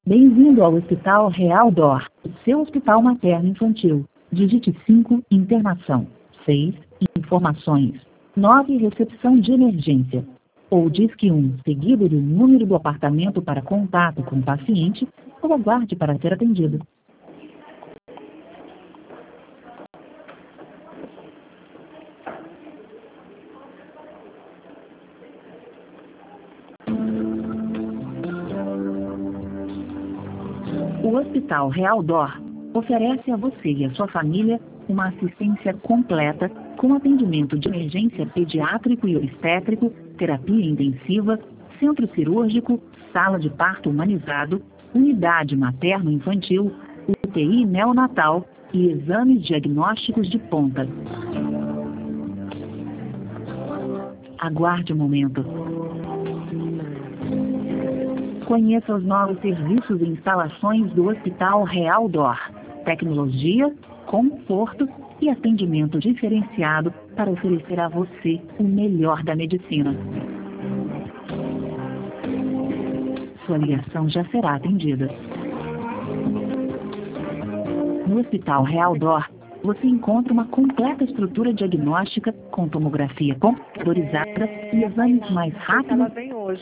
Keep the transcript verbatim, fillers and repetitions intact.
Bem-vindo ao Hospital Real Dor, seu hospital materno-infantil. Digite cinco, internação. seis, informações. nove, recepção de emergência. Ou disque um, seguido do número do apartamento para contato com o paciente, ou aguarde para ser atendido. O Hospital Real Dor oferece a você e a sua família uma assistência completa com atendimento de emergência pediátrico e obstétrico, terapia intensiva, centro cirúrgico, sala de parto humanizado, unidade materno-infantil, U T I neonatal e exames diagnósticos de ponta. Aguarde um momento. Conheça os novos serviços e instalações do Hospital Real Dor. Tecnologia, conforto e atendimento diferenciado para oferecer a você o melhor da medicina. Sua ligação já será atendida. No Hospital Real Dor, você encontra uma completa estrutura diagnóstica com tomografia computadorizada e exames mais rápidos.